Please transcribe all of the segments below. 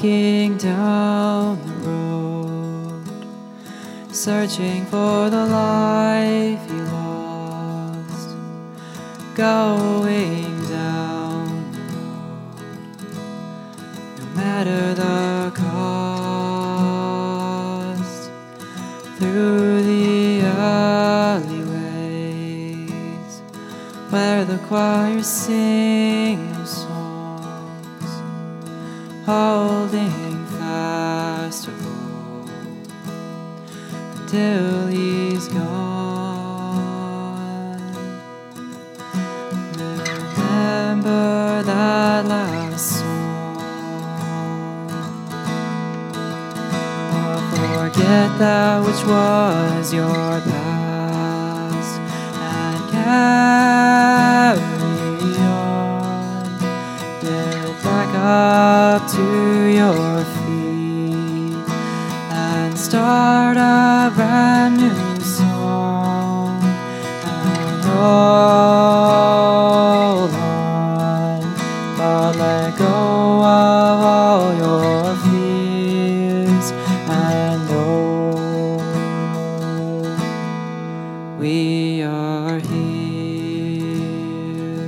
walking down the road, searching for the life you lost, going down the road, no matter the cost, through the alleyways where the choir sing new songs, holding fast to hope until he's gone. Remember that last song, or forget that which was your past, and carry on. Get back up to your feet and start a brand new song, and hold on, but let go of all your fears and know we are here.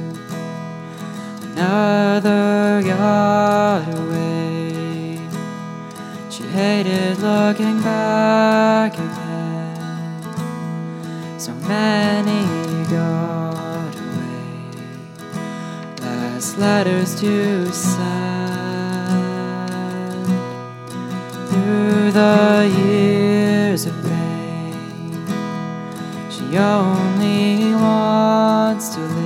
Another got away. She hated looking back again. So many got away. Last letters to send. Through the years of pain, she only wants to live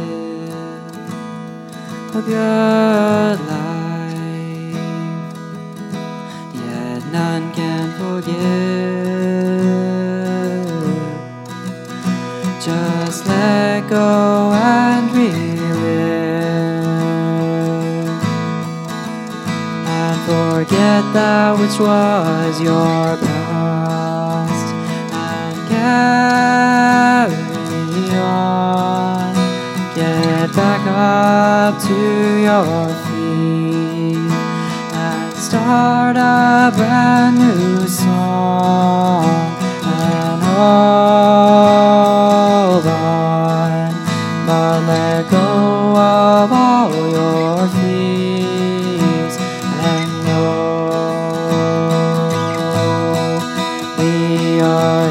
a good life, yet none can forgive. Just let go and relive, and forget that which was your past, and carry on. Get back up to your feet and start a brand new song, and hold on, but let go of all your fears and know we are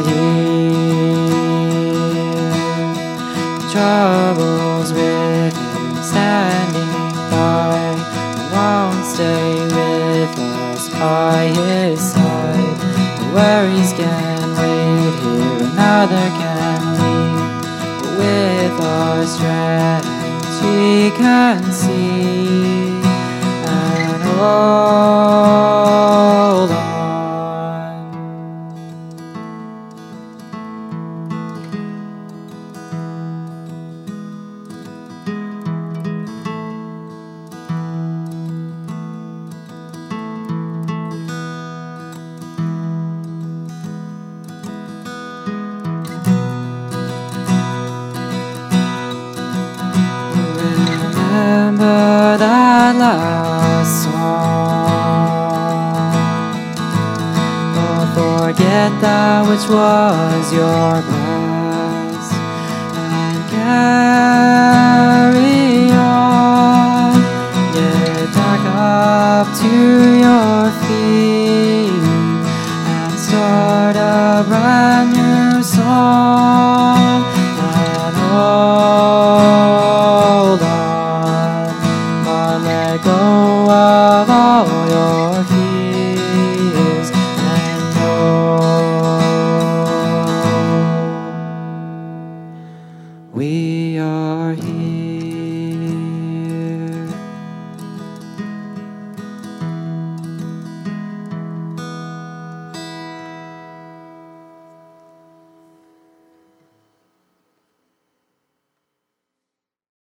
here. Troubles with him standing by, he won't stay with us by his side. The worries can wait here, another can leave, but with our strength we can see and hold on. Remember that last song, or forget that which was your past, and carry on. Get back up to your feet and start a brand